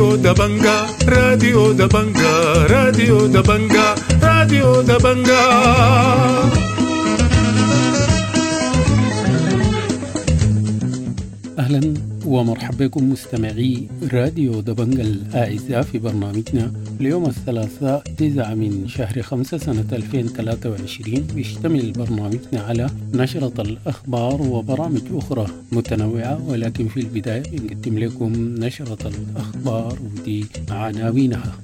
راديو دبنجا راديو دبنجا راديو دبنجا راديو دبنجا. أهلا ومرحبا بكم مستمعي راديو دبنجا الأعزاء في برنامجنا اليوم الثلاثاء 9 من شهر 5 سنة 2023. بيشتمل برنامجنا على نشرة الأخبار وبرامج أخرى متنوعة، ولكن في البداية بنقدم لكم نشرة الأخبار ودي عناوينها.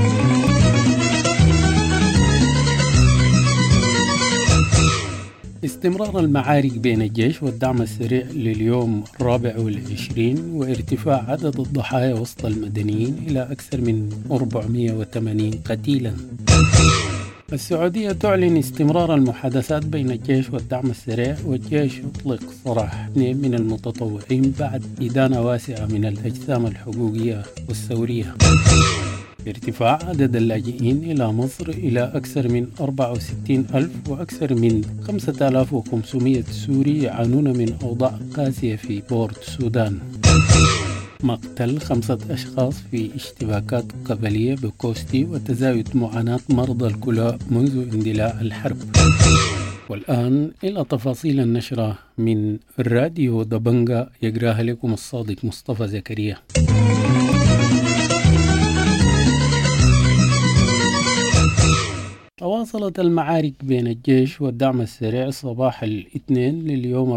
استمرار المعارك بين الجيش والدعم السريع لليوم 24 وارتفاع عدد الضحايا وسط المدنيين إلى أكثر من 480 قتيلا. السعودية تعلن استمرار المحادثات بين الجيش والدعم السريع، والجيش يطلق سراح 2 من المتطوعين بعد إدانة واسعة من الأجسام الحقوقية والثورية. ارتفاع عدد اللاجئين إلى مصر إلى أكثر من 64,000 وأكثر من 5,500 سوري يعانون من أوضاع قاسية في بورت السودان. مقتل 5 أشخاص في اشتباكات قبلية بكوستي، وتزايد معاناة مرضى الكلى منذ اندلاع الحرب. والآن إلى تفاصيل النشرة من راديو دبنجا، يقراها لكم الصادق مصطفى زكريا. تواصلت المعارك بين الجيش والدعم السريع صباح الاثنين لليوم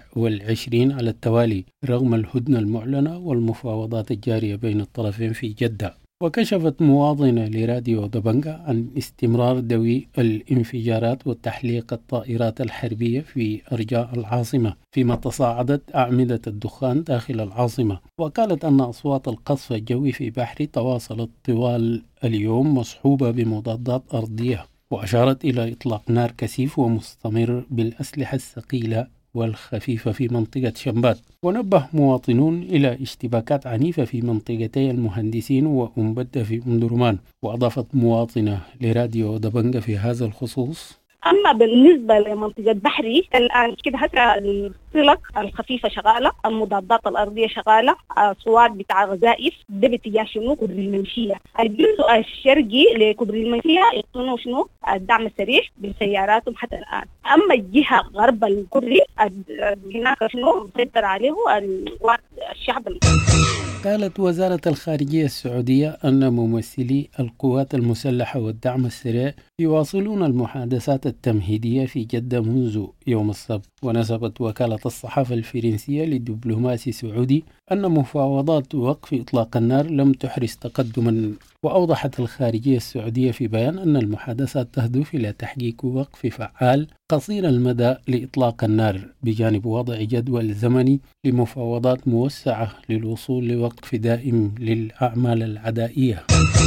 24 على التوالي رغم الهدنة المعلنة والمفاوضات الجارية بين الطرفين في جدة. وكشفت مواضنة لراديو دبنجا عن استمرار دوي الانفجارات وتحليق الطائرات الحربية في أرجاء العاصمة، فيما تصاعدت أعمدة الدخان داخل العاصمة. وقالت أن أصوات القصف الجوي في بحري تواصلت طوال اليوم مصحوبة بمضادات أرضية، وأشارت إلى إطلاق نار كثيف ومستمر بالأسلحة الثقيلة والخفيفة في منطقة شمبات. ونبه مواطنون إلى اشتباكات عنيفة في منطقتي المهندسين وأمبدة في أم درمان. وأضافت مواطنة لراديو دبنجا في هذا الخصوص: أما بالنسبة لمنطقة بحري الآن كده هسه الطلق الخفيفة شغالة، المضادات الأرضية شغالة، أصوات بتاع غزائف ده باتجاه شنو كبري المنشية. الجزء الشرقي لكبري المنشية يقطنوا شنو الدعم السريع بسياراتهم حتى الآن. أما الجهة غرب الكبري هناك شنو مسيطر عليه الشعب. قالت وزارة الخارجية السعودية أن ممثلي القوات المسلحة والدعم السريع يواصلون المحادثات التمهيدية في جدة منذ يوم السبت. ونسبت وكالة الصحافة الفرنسية لدبلوماسي سعودي أن مفاوضات وقف إطلاق النار لم تحرز تقدما. وأوضحت الخارجية السعودية في بيان أن المحادثات تهدف إلى تحقيق وقف فعال قصير المدى لإطلاق النار، بجانب وضع جدول زمني لمفاوضات موسعة للوصول لوقف دائم للأعمال العدائية.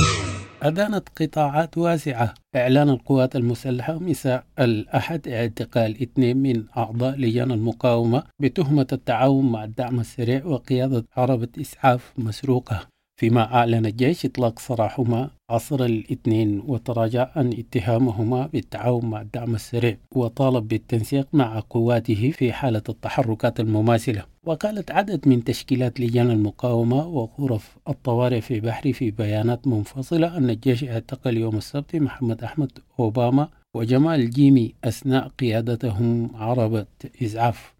أدانت قطاعات واسعة إعلان القوات المسلحة مساء الأحد اعتقال 2 من أعضاء لجان المقاومة بتهمة التعاون مع الدعم السريع وقيادة عربة إسعاف مسروقة، فيما أعلن الجيش إطلاق سراحهما عصر الاثنين وتراجع عن اتهامهما بالتعاون مع الدعم السريع، وطالب بالتنسيق مع قواته في حالة التحركات المماثلة. وقالت عدد من تشكيلات لجان المقاومة وغرف الطوارئ في بحري في بيانات منفصلة أن الجيش اعتقل يوم السبت محمد أحمد أوباما وجمال جيمي أثناء قيادتهم عربة إسعاف.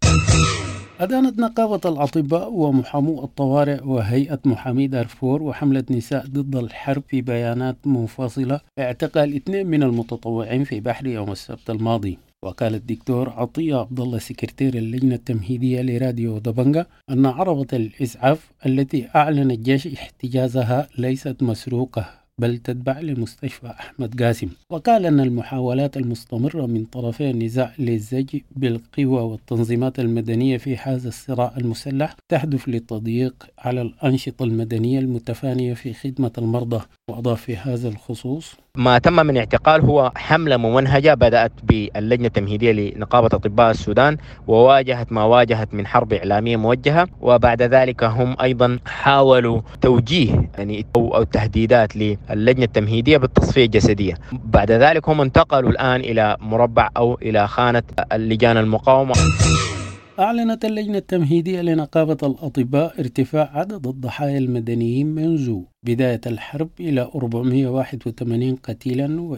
أدانت نقابة الأطباء ومحامو الطوارئ وهيئة محامي دارفور وحملة نساء ضد الحرب في بيانات منفصلة اعتقال 2 من المتطوعين في بحري يوم السبت الماضي. وقال الدكتور عطية عبد الله سكرتير اللجنة التمهيدية لراديو دبنجا أن عربة الإسعاف التي أعلن الجيش احتجازها ليست مسروقة بل تتبع لمستشفى أحمد قاسم. وقال أن المحاولات المستمرة من طرفي النزاع للزج بالقوى والتنظيمات المدنية في هذا الصراع المسلح تهدف للتضييق على الأنشطة المدنية المتفانية في خدمة المرضى. وأضاف في هذا الخصوص: ما تم من اعتقال هو حملة ممنهجة بدأت باللجنة التمهيدية لنقابة أطباء السودان، وواجهت ما واجهت من حرب إعلامية موجهة، وبعد ذلك هم أيضا حاولوا توجيه أو تهديدات للجنة التمهيدية بالتصفية الجسدية. بعد ذلك هم انتقلوا الآن إلى مربع أو إلى خانة اللجان المقاومة. أعلنت اللجنة التمهيدية لنقابة الأطباء ارتفاع عدد الضحايا المدنيين منذ بداية الحرب إلى 481 قتيلا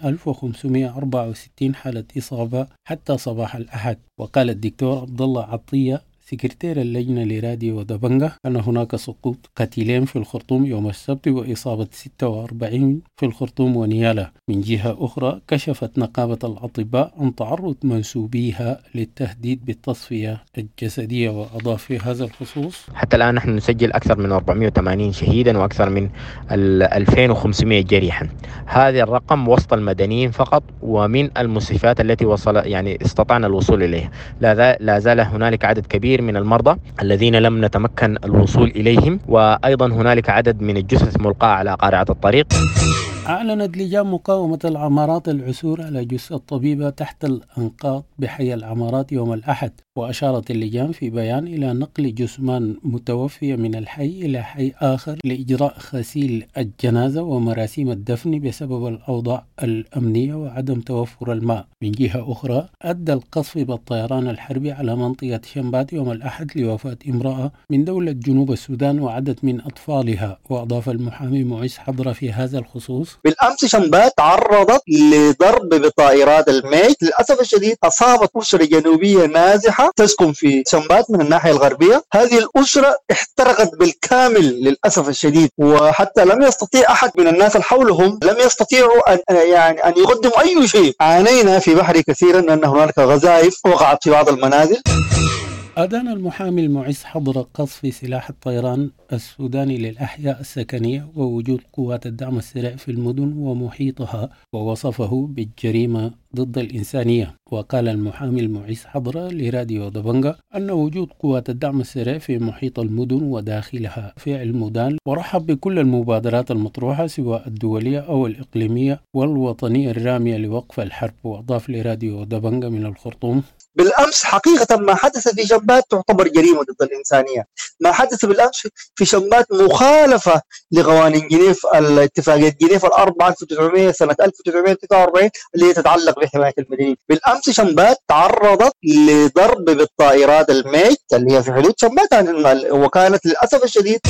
و2564 حالة إصابة حتى صباح الأحد. وقال الدكتور عبد الله عطية سكرتير اللجنة لراديو دبنجة أن هناك سقوط قتيلين في الخرطوم يوم السبت وإصابة 46 في الخرطوم ونيالة. من جهة أخرى كشفت نقابة الأطباء عن تعرض منسوبيها للتهديد بالتصفية الجسدية. وأضاف في هذا الخصوص: حتى الآن نحن نسجل أكثر من 480 شهيدا وأكثر من 2500 جريحا. هذا الرقم وسط المدنيين فقط ومن المستشفيات التي استطعنا الوصول إليها. لا زال هنالك عدد كبير من المرضى الذين لم نتمكن الوصول إليهم، وأيضا هنالك عدد من الجثث ملقاة على قارعة الطريق. أعلنت لجان مقاومة العمارات العثور على جثة طبيبة تحت الأنقاض بحي العمارات يوم الأحد. وأشارت اللجان في بيان إلى نقل جثمان متوفية من الحي إلى حي آخر لإجراء غسيل الجنازة ومراسيم الدفن بسبب الأوضاع الأمنية وعدم توفر الماء. من جهة أخرى أدى القصف بالطيران الحربي على منطقة شمبات يوم الأحد لوفاة امرأة من دولة جنوب السودان وعدد من أطفالها. وأضاف المحامي معز حضرة في هذا الخصوص: بالأمس شمبات تعرضت لضرب بطائرات الميج. للأسف الشديد أصابت أسرة جنوبية نازحة تسكن في شمبات من الناحية الغربية. هذه الأسرة احترقت بالكامل للأسف الشديد، وحتى لم يستطيع أحد من الناس اللي حولهم لم يستطيعوا أن يقدموا أي شيء. عانينا في بحري كثيرا أن هنالك غزائف وقعت في بعض المنازل. أدان المحامي المعز حضر قصف سلاح الطيران السوداني للأحياء السكنية ووجود قوات الدعم السريع في المدن ومحيطها، ووصفه بالجريمة ضد الإنسانية. وقال المحامي المعز حضر لراديو دبنجة أن وجود قوات الدعم السريع في محيط المدن وداخلها فعل مدان، ورحب بكل المبادرات المطروحة سواء الدولية أو الإقليمية والوطنية الرامية لوقف الحرب. وأضاف لراديو دبنجة من الخرطوم: بالأمس حقيقة ما حدث في شمبات تعتبر جريمة ضد الإنسانية. ما حدث بالأمس في شمبات مخالفة لقوانين جنيف، الاتفاقية جنيف الأربعة 1900 سنة 1949 اللي تتعلق بحماية المدنيين. بالأمس شمبات تعرضت لضرب بالطائرات الميج اللي هي في حدود شمبات، وكانت للأسف الشديد.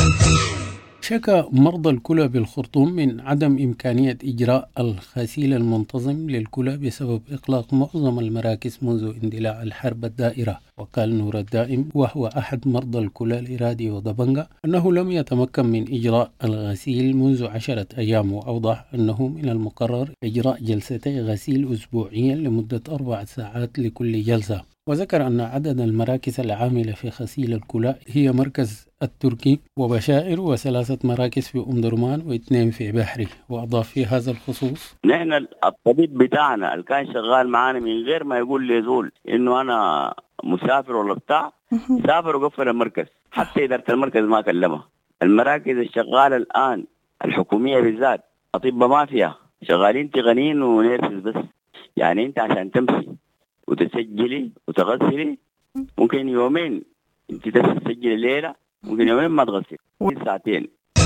شكى مرضى الكلى بالخرطوم من عدم إمكانية إجراء الغسيل المنتظم للكلى بسبب إغلاق معظم المراكز منذ اندلاع الحرب الدائرة. وقال نور الدائم وهو أحد مرضى الكلى لراديو دبنجة أنه لم يتمكن من إجراء الغسيل منذ 10 أيام. وأوضح أنه من المقرر إجراء جلستي غسيل أسبوعيا لمدة 4 ساعات لكل جلسة. وذكر أن عدد المراكز العاملة في غسيل الكلى هي مركز التركي وبشائر و3 مراكز في أم درمان و2 في بحري. وأضاف في هذا الخصوص: نحن الطبيب بتاعنا اللي كان شغال معانا من غير ما يقول لي زول إنه أنا مسافر ولا بتاع، سافر وقفل المركز. حتى إدارة المركز ما كلمه. المراكز الشغالة الآن الحكومية بالذات أطباء ما فيها، شغالين تغنين ونيرسز بس. يعني أنت عشان تمشي وتسجلي وتغسلي ممكن يومين، انت تسجلي الليلة ممكن يومين ما تغسلي، ساعتين.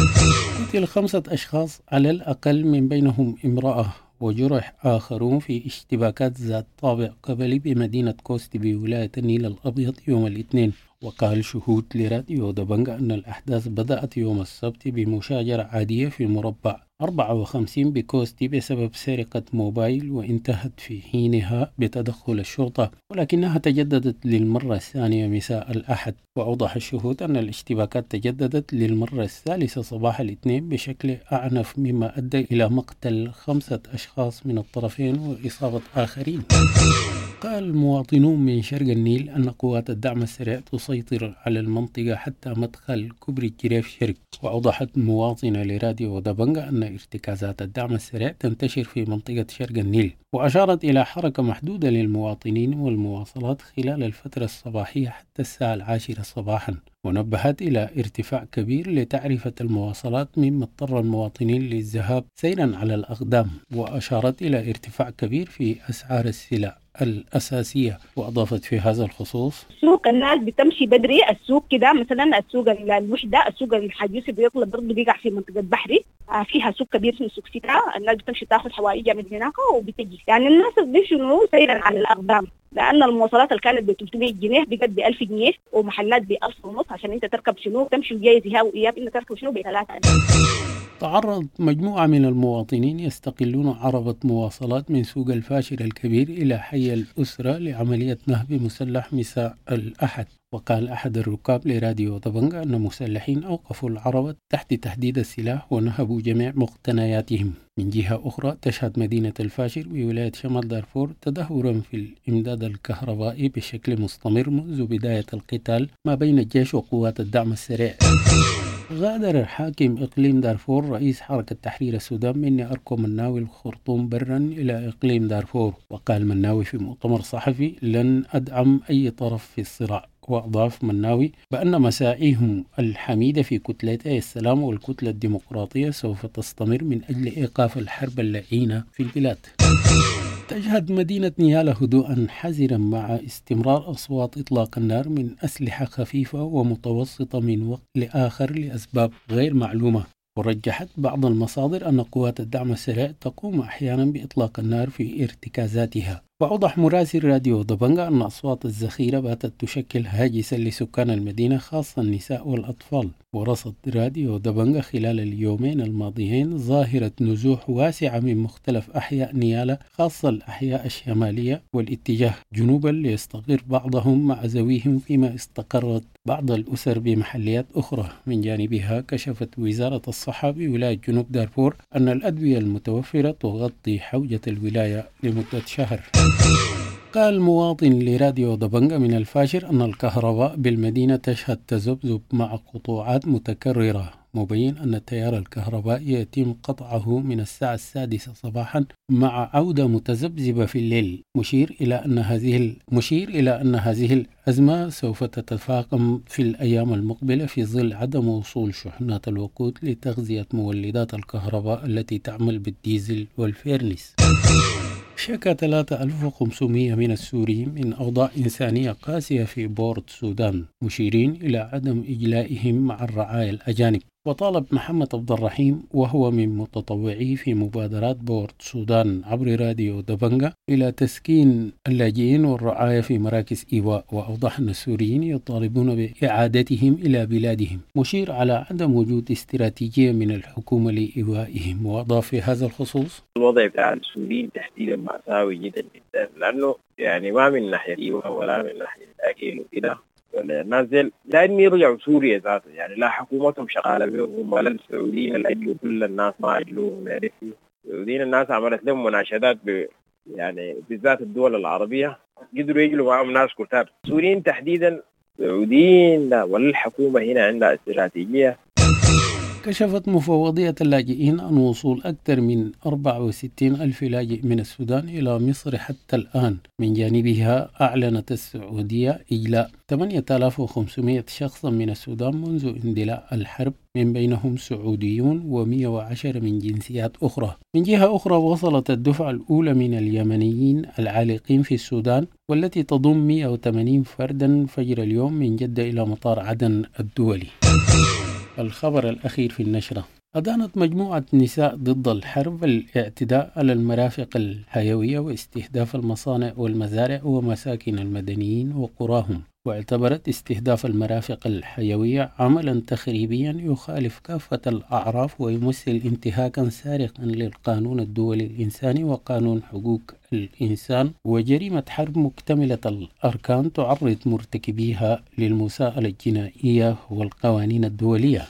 قتل 5 أشخاص على الأقل من بينهم امرأة، وجرح آخرون في اشتباكات ذات طابع قبلي بمدينة كوستي بولاية النيل الأبيض يوم الاثنين. وقال شهود لراديو دبنجة أن الأحداث بدأت يوم السبت بمشاجرة عادية في مربع 54 بكوستي بسبب سرقة موبايل، وانتهت في حينها بتدخل الشرطة، ولكنها تجددت للمرة الثانية مساء الأحد. وأوضح الشهود أن الاشتباكات تجددت للمرة الثالثة صباح الاثنين بشكل أعنف، مما أدى إلى مقتل 5 أشخاص من الطرفين وإصابة آخرين. قال مواطنون من شرق النيل أن قوات الدعم السريع تسيطر على المنطقة حتى مدخل كوبري الجريف شرق. وأوضحت مواطنة لراديو دبنجة أن ارتكازات الدعم السريع تنتشر في منطقة شرق النيل، وأشارت إلى حركة محدودة للمواطنين والمواصلات خلال الفترة الصباحية حتى الساعة 10 صباحا. ونبهت إلى ارتفاع كبير لتعرفة المواصلات مما اضطر المواطنين للذهاب سيرا على الأقدام. وأشارت إلى ارتفاع كبير في أسعار السلع الأساسية. وأضافت في هذا الخصوص: سوق الناس بتمشي بدري، السوق كده مثلا السوق الوحدة، السوق الحاج يوسف بيطلب برضه بيقع في منطقة بحري، فيها سوق كبير اسمه سوق سيتا، الناس بتمشي تاخذ حوائجها من هناك وبتجي، يعني الناس بيمشوا سيرا على الأقدام. لأن المواصلات اللي كانت ب 300 جنيه بقت ب 1000 جنيه ومحلات ب 1500 عشان أنت تركب شنو تمشي وجاي ذهاب وإياب أنت تركب شنو ب 3000. تعرض مجموعة من المواطنين يستقلون عربة مواصلات من سوق الفاشر الكبير إلى حي الأسرة لعملية نهب مسلح مساء الأحد. وقال أحد الركاب لراديو طبنجة أن مسلحين أوقفوا العربة تحت تهديد السلاح ونهبوا جميع مقتنياتهم. من جهة أخرى تشهد مدينة الفاشر بولاية شمال دارفور تدهورا في الإمداد الكهربائي بشكل مستمر منذ بداية القتال ما بين الجيش وقوات الدعم السريع. غادر حاكم إقليم دارفور رئيس حركة تحرير السودان مني أركو مناوي الخرطوم برا إلى إقليم دارفور. وقال مناوي في مؤتمر صحفي لن أدعم أي طرف في الصراع. وأضاف مناوي بأن مساعيهم الحميدة في كتلتي السلام والكتلة الديمقراطية سوف تستمر من أجل إيقاف الحرب اللعينة في البلاد. تشهد مدينة نيالا هدوءا حذرا مع استمرار أصوات إطلاق النار من أسلحة خفيفة ومتوسطة من وقت لآخر لأسباب غير معلومة. ورجحت بعض المصادر أن قوات الدعم السريع تقوم أحيانا بإطلاق النار في ارتكازاتها. وأوضح مراسل راديو طبنجة أن أصوات الذخيرة باتت تشكل هاجسا لسكان المدينة خاصة النساء والأطفال. ورصد راديو طبنجة خلال اليومين الماضيين ظاهرة نزوح واسعة من مختلف أحياء نيالا خاصة الأحياء الشمالية والاتجاه جنوبا ليستقر بعضهم مع ذويهم، فيما استقرت بعض الأسر بمحليات أخرى. من جانبها كشفت وزارة الصحة بولاية جنوب دارفور أن الأدوية المتوفرة تغطي حوجة الولاية لمدة شهر. قال مواطن لراديو طبنجة من الفاشر أن الكهرباء بالمدينة تشهد تذبذب مع قطوعات متكررة، مبين أن التيار الكهربائي يتم قطعه من الساعة 6 صباحا مع عودة متذبذبة في الليل، مشير إلى أن هذه الأزمة سوف تتفاقم في الأيام المقبلة في ظل عدم وصول شحنات الوقود لتغذية مولدات الكهرباء التي تعمل بالديزل والفيرنس. شكى 3500 من السوريين من أوضاع إنسانية قاسية في بورت سودان، مشيرين إلى عدم إجلائهم مع الرعايا الأجانب. وطالب محمد عبد الرحيم وهو من متطوعي في مبادرات بورت سودان عبر راديو طبنجة إلى تسكين اللاجئين والرعاية في مراكز إيواء. وأوضح أن السوريين يطالبون بإعادتهم إلى بلادهم، مشير على عدم وجود استراتيجية من الحكومة لإيوائهم. وأضاف في هذا الخصوص: الوضع بتاع السوريين تحديدا مأساوي جدا جدا، لأنه يعني ما من ناحية إيواء ولا من ناحية الأكل وكده نازل لأن يرجعوا سوريا ذاته، يعني لا حكومتهم شغالة بهم ولا السعوديين الأجلوا كل الناس ما أجلوهم. السعوديين الناس عملت لهم مناشدات يعني بالذات الدول العربية قدروا يجلوا معهم ناس كتار. السوريين تحديدا السعوديين ولا الحكومة هنا عندها استراتيجية. كشفت مفوضية اللاجئين عن وصول أكثر من 64,000 لاجئ من السودان إلى مصر حتى الآن. من جانبها أعلنت السعودية إجلاء 8500 شخصا من السودان منذ اندلاع الحرب، من بينهم سعوديون و110 من جنسيات أخرى. من جهة أخرى وصلت الدفعة الأولى من اليمنيين العالقين في السودان والتي تضم 180 فردا فجر اليوم من جدة إلى مطار عدن الدولي. الخبر الأخير في النشرة: أدانت مجموعة نساء ضد الحرب الاعتداء على المرافق الحيوية واستهداف المصانع والمزارع ومساكن المدنيين وقراهم، واعتبرت استهداف المرافق الحيوية عملا تخريبيا يخالف كافة الأعراف ويمثل انتهاكا سارقا للقانون الدولي الإنساني وقانون حقوق الإنسان وجريمة حرب مكتملة الأركان تعرض مرتكبيها للمساءلة الجنائية والقوانين الدولية.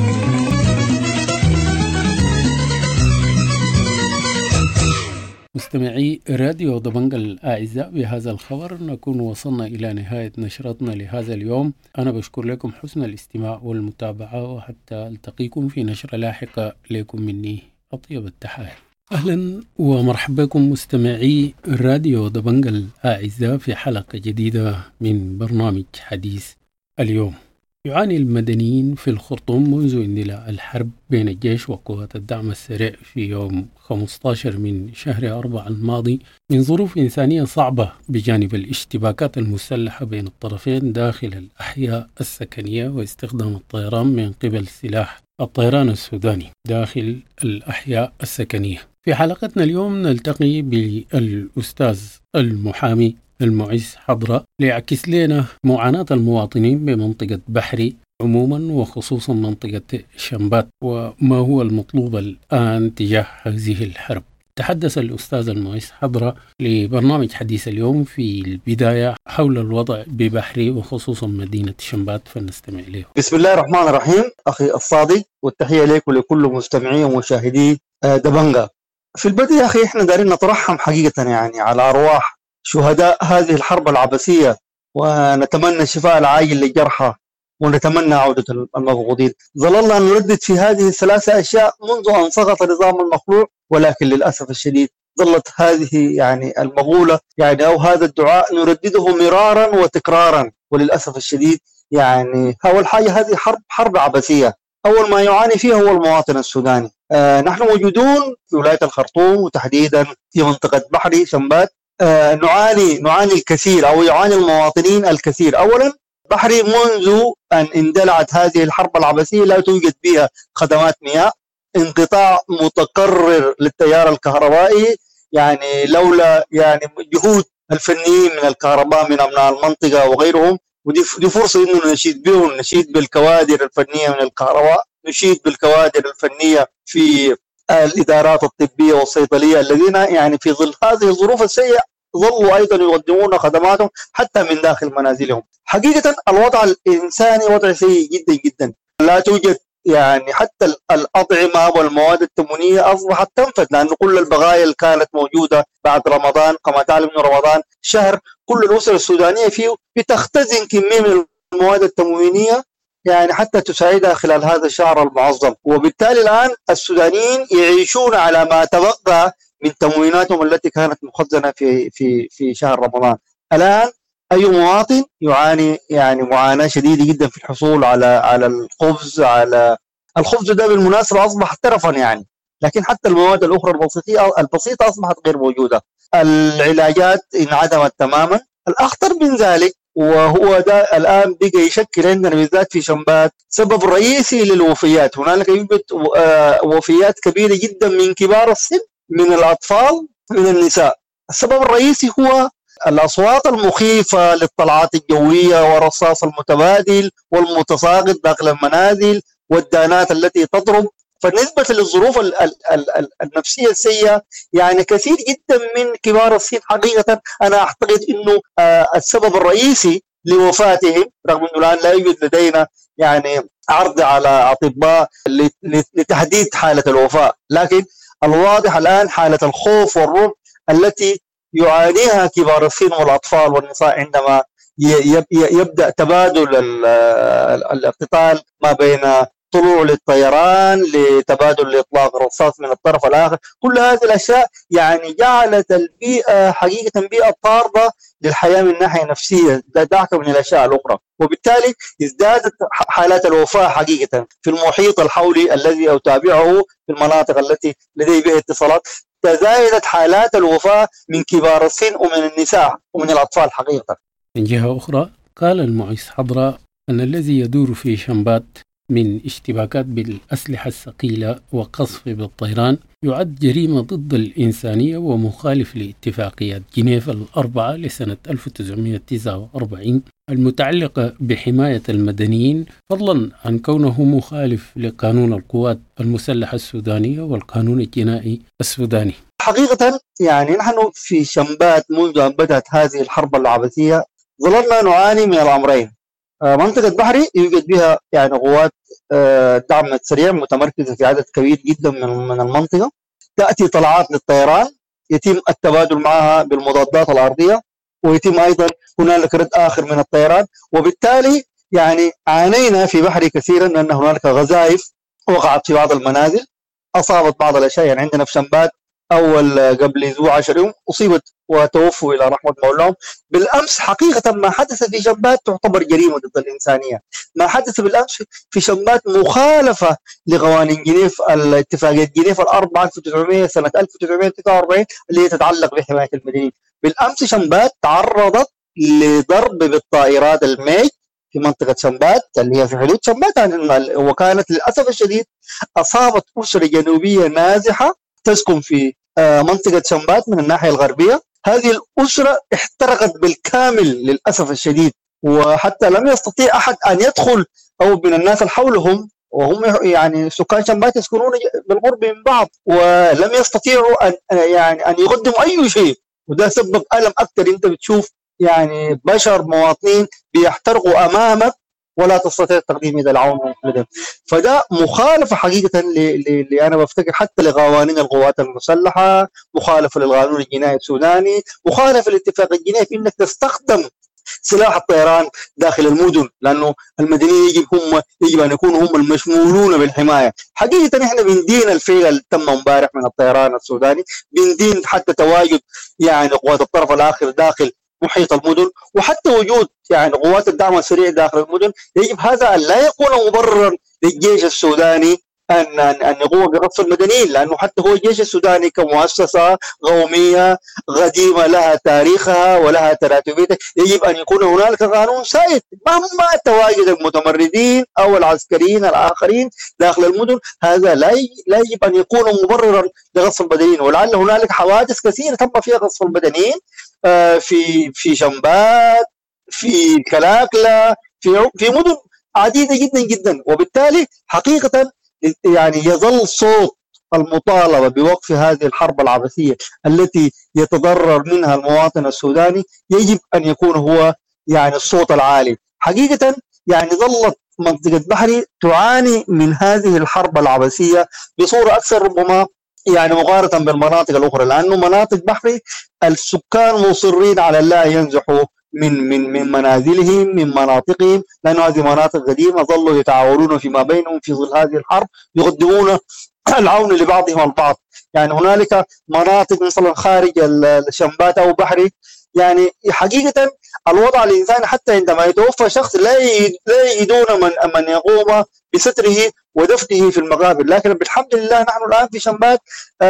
مستمعي راديو طبنجة الأعزاء، بهذا الخبر نكون وصلنا إلى نهاية نشرتنا لهذا اليوم. أنا بشكر لكم حسن الاستماع والمتابعة، وحتى ألتقيكم في نشرة لاحقة. لكم مني أطيب التحايا. أهلا ومرحبا بكم مستمعي راديو طبنجة الأعزاء في حلقة جديدة من برنامج حديث اليوم. يعاني المدنيين في الخرطوم منذ اندلاع الحرب بين الجيش وقوات الدعم السريع في يوم 15 من شهر 4 الماضي من ظروف إنسانية صعبة، بجانب الاشتباكات المسلحة بين الطرفين داخل الأحياء السكنية واستخدام الطيران من قبل سلاح الطيران السوداني داخل الأحياء السكنية. في حلقتنا اليوم نلتقي بالأستاذ المحامي المعز حضرة ليعكس لنا معاناة المواطنين بمنطقة بحري عموما وخصوصا منطقة شمبات وما هو المطلوب الآن تجاه هذه الحرب. تحدث الأستاذ المعز حضرة لبرنامج حديث اليوم في البداية حول الوضع ببحري وخصوصا مدينة شمبات، فنستمع إليه. بسم الله الرحمن الرحيم أخي الصادق، والتحية لك ولكل مستمعي ومشاهدي دبنجا. في البدء يا أخي إحنا دارين نترحم حقيقة يعني على أرواح شهداء هذه الحرب العبثية، ونتمنى الشفاء العاجل للجرحى، ونتمنى عودة المفقودين. ظللنا نردد في هذه الثلاثة أشياء منذ أن سقط النظام المخلوع، ولكن للأسف الشديد ظلت هذه يعني المغولة يعني أو هذا الدعاء نردده مرارا وتكرارا، وللأسف الشديد يعني أول حاجة هذه حرب عبثية. أول ما يعاني فيها هو المواطن السوداني. نحن موجودون في ولاية الخرطوم وتحديدا في منطقة بحري شمبات. نعاني الكثير أو يعاني المواطنين الكثير. أولا بحري منذ أن اندلعت هذه الحرب العبثية لا توجد بها خدمات مياه، انقطاع متكرر للتيار الكهربائي، يعني لولا يعني جهود الفنيين من الكهرباء من أبناء المنطقة وغيرهم، ودي فرصة إنه نشيد بهم، نشيد بالكوادر الفنية من الكهرباء، نشيد بالكوادر الفنية في الإدارات الطبية والصيدلية الذين يعني في ظل هذه الظروف السيئة ظلوا أيضا يقدمون خدماتهم حتى من داخل منازلهم. حقيقة الوضع الإنساني وضع سيء جدا جدا، لا توجد يعني حتى الأطعمة والمواد التموينية أصبحت تنفذ، لأن كل البغايا اللي كانت موجودة بعد رمضان كما تعلم من رمضان شهر كل الأسر السودانية فيه بتختزن كمية من المواد التموينية يعني حتى تساعدها خلال هذا الشهر المعظم. وبالتالي الآن السودانيين يعيشون على ما تبقى من تمويناتهم التي كانت مخزنة في شهر رمضان. الآن أي مواطن يعاني يعني معاناة شديدة جدا في الحصول على الخبز. على الخبز ده بالمناسبة أصبح ترفا يعني، لكن حتى المواد الأخرى البسيطة أصبحت غير موجودة. العلاجات انعدمت تماما. الأخطر من ذلك وهو ده الآن بقى يشكل عندنا بالذات في شمبات سبب رئيسي للوفيات. هنالك يوجد وفيات كبيرة جدا من كبار السن، من الأطفال، من النساء. السبب الرئيسي هو الأصوات المخيفة للطلعات الجوية والرصاص المتبادل والمتساقط داخل المنازل والدانات التي تضرب. فنسبة للظروف النفسية السيئة يعني كثير جدا من كبار السن حقيقة أنا أعتقد أنه السبب الرئيسي لوفاتهم، رغم أنه الآن لا يوجد لدينا يعني عرض على أطباء لتحديد حالة الوفاة، لكن الواضح الآن حالة الخوف والرعب التي يعانيها كبار السن والأطفال والنساء عندما يبدأ تبادل الاقتتال ما بين طلوع للطيران لتبادل لإطلاق الرصاص من الطرف الآخر. كل هذه الأشياء يعني جعلت البيئة حقيقة بيئة طاردة للحياة من ناحية نفسية دعك من الأشياء الأخرى، وبالتالي ازدادت حالات الوفاة حقيقة في المحيط الحولي الذي أتابعه في المناطق التي لدي بها اتصالات. تزايدت حالات الوفاة من كبار السن ومن النساء ومن الأطفال حقيقة. من جهة أخرى قال المعز حضرة أن الذي يدور في شمبات من اشتباكات بالأسلحة الثقيلة وقصف بالطيران يعد جريمة ضد الإنسانية ومخالف لاتفاقيات جنيف الأربعة لسنة 1949 المتعلقة بحماية المدنيين، فضلا عن كونه مخالف لقانون القوات المسلحة السودانية والقانون الجنائي السوداني. حقيقة يعني نحن في شمبات منذ أن بدأت هذه الحرب العبثية ظللنا نعاني من الأمرين. منطقة بحري يوجد بها يعني قوات دعم سريع متمركزة في عدد كبير جدا من المنطقة، تأتي طلعات للطيران يتم التبادل معها بالمضادات الأرضية، ويتم أيضا هنالك رد آخر من الطيران. وبالتالي يعني عانينا في بحري كثيرا أن هنالك غزائف وقعت في بعض المنازل، أصابت بعض الأشياء. يعني عندنا في شمبات أول قبل أسبوع 10 يوم أصيبت وتوفوا إلى رحمة مولاهم. بالأمس حقيقة ما حدث في شمبات تعتبر جريمة ضد الإنسانية. ما حدث بالأمس في شمبات مخالفة لقوانين جنيف، الاتفاقية جنيف الأربعة 1900 سنة 1949 اللي تتعلق بحماية المدنيين. بالأمس شمبات تعرضت لضرب بالطائرات الميج في منطقة شمبات اللي هي في حدود شمبات، وكانت للأسف الشديد أصابت أسرة جنوبية نازحة تسكن في منطقة شمبات من الناحية الغربية. هذه الأسرة احترقت بالكامل للأسف الشديد، وحتى لم يستطيع أحد أن يدخل أو من الناس اللي حولهم، وهم يعني سكان شمبات يسكنون بالقرب من بعض، ولم يستطيعوا أن يقدموا أي شيء، وده سبب ألم أكثر. أنت بتشوف يعني بشر مواطنين بيحترقوا أمامك ولا تستطيع تقديم يد العون لهم. فده مخالفة حقيقة اللي أنا بفتكر حتى لقوانين القوات المسلحة، مخالفة للقانون الجنائي السوداني، مخالفة للاتفاق الجنائي في أنك تستخدم سلاح الطيران داخل المدن، لأنه المدنيين يجب أن يكونوا هم المشمولون بالحماية. حقيقة إحنا بندين الفعل اللي تم امبارح من الطيران السوداني، بندين حتى تواجد يعني قوات الطرف الآخر داخل محيط المدن، وحتى وجود يعني قوات الدعم السريع داخل المدن. يجب هذا أن لا يكون مبررا للجيش السوداني أن يقوم بقصف المدنيين، لأنه حتى هو الجيش السوداني كمؤسسة قومية قديمة لها تاريخها ولها تراتبيتها، يجب أن يكون هنالك قانون سائد مهما تواجد المتمردين أو العسكريين الآخرين داخل المدن. هذا لا يجب أن يكون مبررا لقصف المدنيين، ولعل هنالك حوادث كثيرة تم فيها قصف المدنيين في شمبات، في كلاكلا، في مدن عديدة جدا جدا. وبالتالي حقيقة يعني يظل صوت المطالبة بوقف هذه الحرب العبثية التي يتضرر منها المواطن السوداني، يجب أن يكون هو يعني الصوت العالي. حقيقة يعني ظلت منطقة بحري تعاني من هذه الحرب العبثية بصورة أكثر ربما يعني مقارنة بالمناطق الأخرى، لأنه مناطق بحري السكان مصرين على لا ينزحوا من منازلهم، من مناطقهم، لأن هذه مناطق قديمة ظلوا يتعاونون فيما بينهم في ظل هذه الحرب، يقدمون العون لبعضهم البعض. يعني هنالك مناطق مثلا خارج الشمبات أو بحري، يعني حقيقة الوضع الإنساني حتى عندما يتوفى شخص لا يجدون من يقوم بستره ودفنه في المقابر. لكن بالحمد لله نحن الآن في شمبات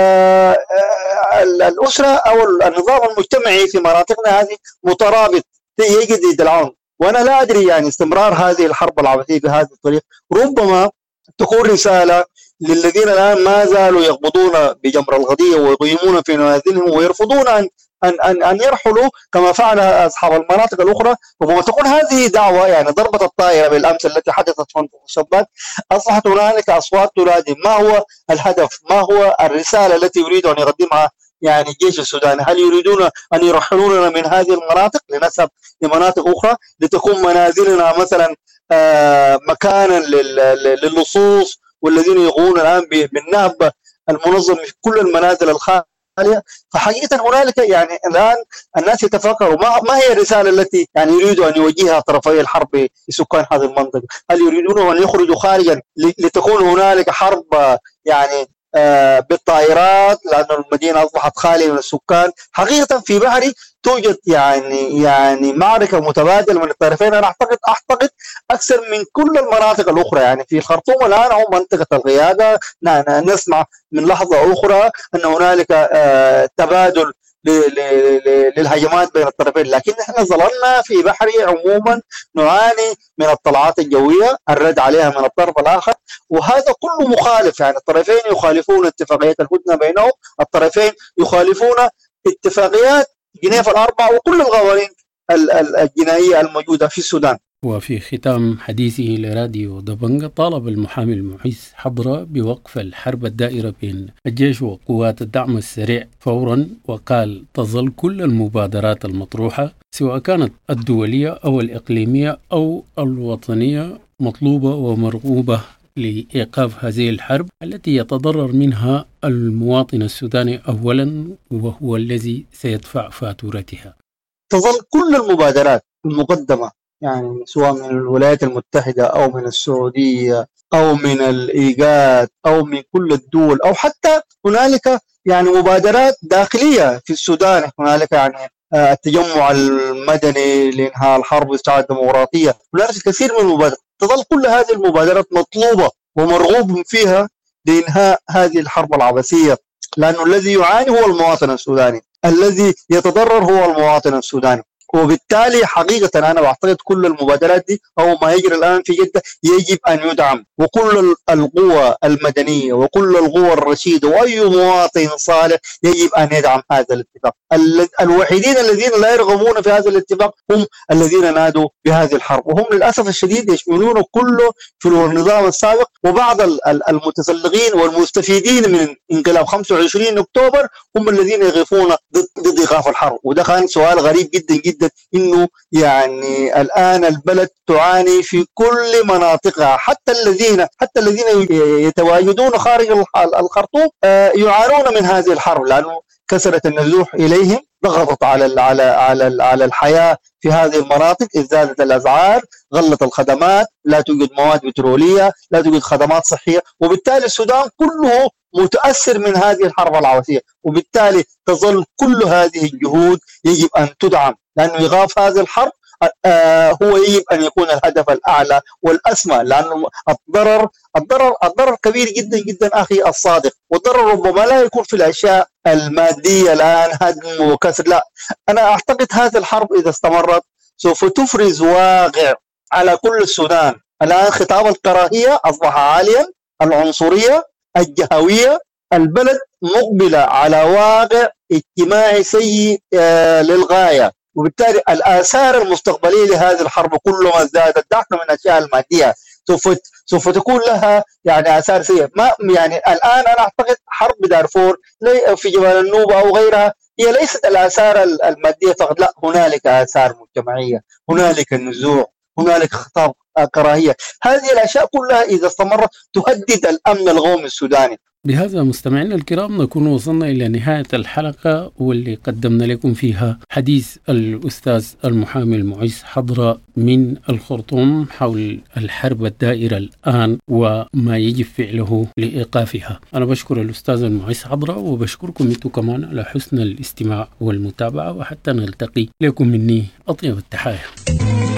الأسرة أو النظام المجتمعي في مناطقنا هذه مترابط يجد يد العون. وأنا لا أدري يعني استمرار هذه الحرب العبثية بهذه الطريقة ربما تكون رسالة للذين الآن ما زالوا يقبضون بجمر القضية ويقيمون في منازلهم ويرفضون أن يرحلوا كما فعل أصحاب المناطق الأخرى. ربما تكون هذه دعوة، يعني ضربة الطائرة بالأمس التي حدثت في الشباك أصبحت هنالك أصوات تنادي ما هو الهدف، ما هو الرسالة التي يريد أن يقدمها يعني الجيش السوداني. هل يريدون أن يرحلوننا من هذه المناطق لنذهب لمناطق أخرى لتكون منازلنا مثلا مكانا للصوص والذين يقومون الآن بالنهب المنظم في كل المنازل الخالية؟ فحقيقة هنالك يعني الآن الناس يتفكروا ما هي الرسالة التي يعني يريدوا أن يوجهها طرفي الحرب لسكان هذه المنطقة. هل يريدون أن يخرجوا خارجا لتكون هنالك حرب يعني بالطائرات لأن المدينة أصبحت خالية من السكان؟ حقيقة في بحري توجد يعني معركة متبادلة من الطرفين. أنا أعتقد أكثر من كل المناطق الأخرى. يعني في الخرطوم الآن أو منطقة القيادة نسمع من لحظة أخرى أن هنالك تبادل للهجمات بين الطرفين، لكن احنا ظللنا في بحري عموما نعاني من الطلعات الجوية الرد عليها من الطرف الآخر، وهذا كله مخالف. يعني الطرفين يخالفون اتفاقية الهدنة بينهم، الطرفين يخالفون اتفاقيات جنيف الأربعة وكل القوانين الجنائية الموجودة في السودان. وفي ختام حديثه لراديو دبنجة طالب المحامي المعز حضرة بوقف الحرب الدائرة بين الجيش وقوات الدعم السريع فورا، وقال تظل كل المبادرات المطروحة سواء كانت الدولية أو الإقليمية أو الوطنية مطلوبة ومرغوبة لإيقاف هذه الحرب التي يتضرر منها المواطن السوداني أولا وهو الذي سيدفع فاتورتها. تظل كل المبادرات المقدمة يعني سواء من الولايات المتحدة أو من السعودية أو من الإيجاد أو من كل الدول، أو حتى هنالك يعني مبادرات داخلية في السودان. هنالك يعني التجمع المدني لإنهاء الحرب واستعادة الديمقراطية، هنالك الكثير من المبادرات. تظل كل هذه المبادرات مطلوبة ومرغوب فيها لإنهاء هذه الحرب العبثية، لأنه الذي يعاني هو المواطن السوداني، الذي يتضرر هو المواطن السوداني. وبالتالي حقيقة أنا بعتقد كل المبادرات دي أو ما يجري الآن في جدة يجب أن يدعم، وكل القوى المدنية وكل القوى الرشيدة وأي مواطن صالح يجب أن يدعم هذا الاتفاق. الوحيدين الذين لا يرغبون في هذا الاتفاق هم الذين نادوا بهذه الحرب، وهم للأسف الشديد يشملون كله في النظام السابق، وبعض المتسلقين والمستفيدين من انقلاب 25 أكتوبر هم الذين يقفون ضد إيقاف الحرب. وده كان سؤال غريب جدا جدا، إنه يعني الآن البلد تعاني في كل مناطقها، حتى الذين يتواجدون خارج الخرطوم يعانون من هذه الحرب، لأنه كثرة النزوح إليهم ضغطت على الحياة في هذه المناطق، ازدادت الأسعار، غلت الخدمات، لا توجد مواد بترولية، لا توجد خدمات صحية، وبالتالي السودان كله متأثر من هذه الحرب العوثية. وبالتالي تظل كل هذه الجهود يجب أن تدعم، لأنه إيقاف هذه الحرب هو يجب أن يكون الهدف الأعلى والأسمى، لأنه الضرر كبير جدا جدا أخي الصادق، والضرر ربما لا يكون في الأشياء المادية الآن هدم وكسر، لا، أنا أعتقد هذه الحرب إذا استمرت سوف تفرز واقع على كل السودان. الآن خطاب الكراهية أصبح عاليا، العنصرية، الجهوية، البلد مقبلة على واقع اجتماعي سيء للغاية، وبالتالي الآثار المستقبلية لهذه الحرب كلما ازدادت دعم من الأشياء المادية سوف تكون لها يعني آثار سيئة. ما يعني الآن أنا أعتقد حرب دارفور في جبال النوبة أو غيرها هي ليست الآثار المادية فقط، لا، هنالك آثار مجتمعية، هنالك النزوع، هنالك خطاب كراهية. هذه الأشياء كلها إذا استمرت تهدد الأمن القومي السوداني. بهذا مستمعينا الكرام نكون وصلنا إلى نهاية الحلقة، واللي قدمنا لكم فيها حديث الأستاذ المحامي المعز حضرة من الخرطوم حول الحرب الدائرة الآن وما يجب فعله لإيقافها. أنا بشكر الأستاذ المعز حضرة، وبشكركم أنتم كمان على حسن الاستماع والمتابعة، وحتى نلتقي لكم مني أطيب التحايا.